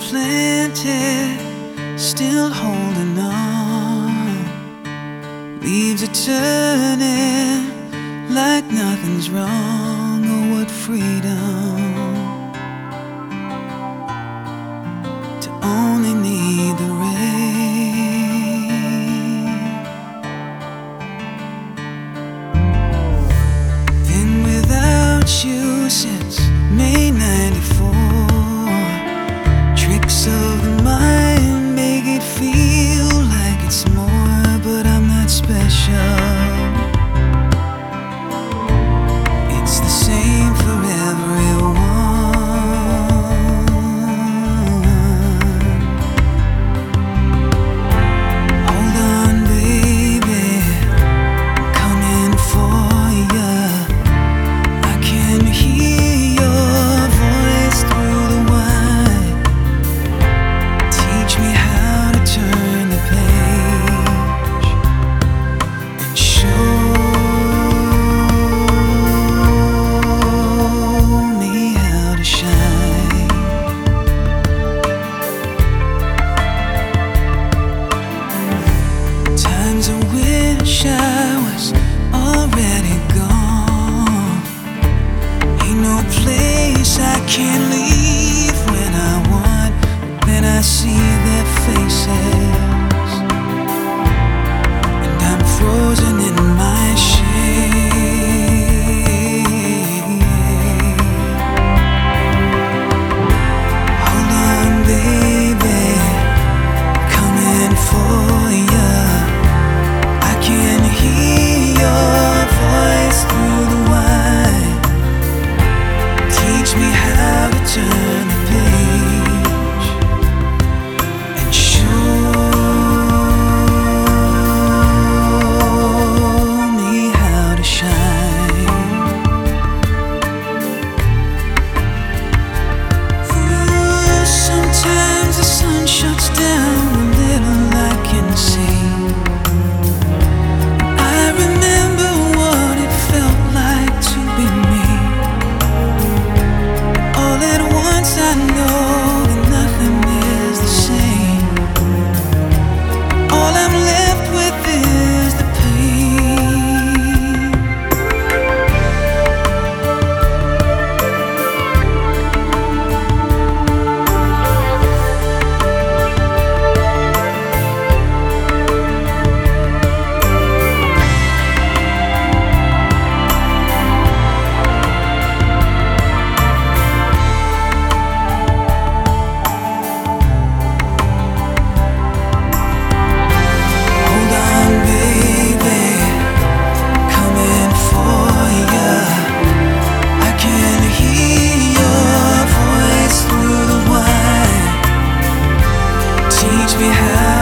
planted, still holding on. Leaves are turning like nothing's wrong. Oh, what freedom to only need the rain. Been without you since May '94. Tricks of the mind make it feel like it's more, but I'm not special. It's the same for everyone. Hold on, baby, I'm coming for ya. I can hear your voice through the wine. Teach me how to turn the page and show me how to shine. Times I wish I was already gone. Ain't no place I can't leave when I want. Then I see their faces, and I'm frozen in my shade. Hold on, baby, coming for ya. I can hear your voice through the wine. Teach me how to turn the page and show me how to shine. Ooh, sometimes the sun shuts down a little, I can see. I remember what it felt like to be me. All at once I know that nothing is the same. All I'm left with is the pain. Hold on, baby, coming for ya. I can hear your voice through the wine. Teach me how